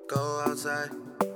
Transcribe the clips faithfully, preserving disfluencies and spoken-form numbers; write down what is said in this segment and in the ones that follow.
go outside.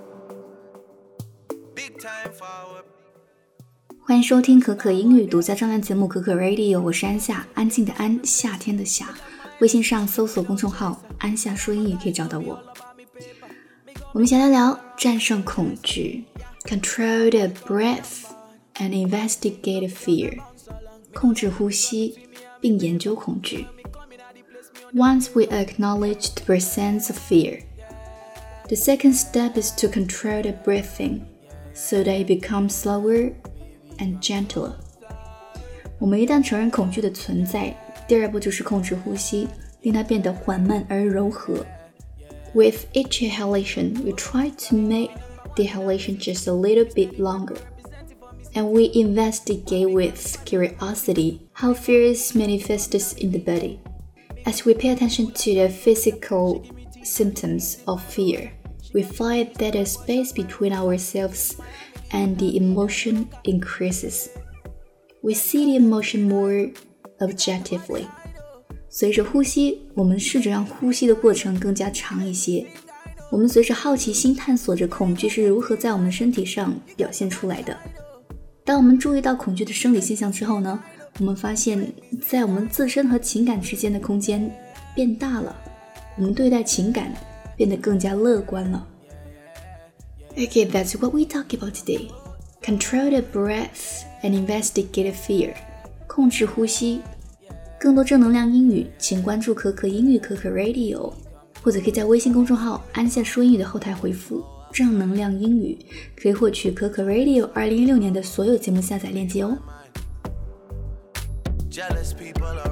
Big time forward. 欢迎收听可可英语独家专栏节目可可 Radio， 我是安夏，安静的安，夏天的夏。微信上搜索公众号安夏说英语可以找到我。我们先来聊战胜恐惧 Control the breath and investigate fear， 控制呼吸并研究恐惧。 Once we acknowledge the presence of fear, the second step is to control the breathing so that it becomes slower and gentler. 我们一旦承认恐惧的存在，第二步就是控制呼吸，令它变得缓慢而柔和。With each exhalation, we try to make the exhalation just a little bit longer. And we investigate with curiosity how fear is manifested in the body. As we pay attention to the physical symptoms of fear, we find that the space between ourselves and the emotion increases. We see the emotion more objectively. 随着呼吸，我们试着让呼吸的过程更加长一些。我们随着好奇心探索着恐惧是如何在我们身体上表现出来的。当我们注意到恐惧的生理现象之后呢，我们发现在我们自身和情感之间的空间变大了，我们对待情感变得更加乐观了。Okay, that's what we talk about today. Control the breath and investigate fear. 控制呼吸。更多正能量英语，请关注可可英语可可 Radio， 或者可以在微信公众号安夏说英语的后台回复正能量英语，可以获取可可 Radio 二零一六年的所有节目下载链接哦。Jealous people are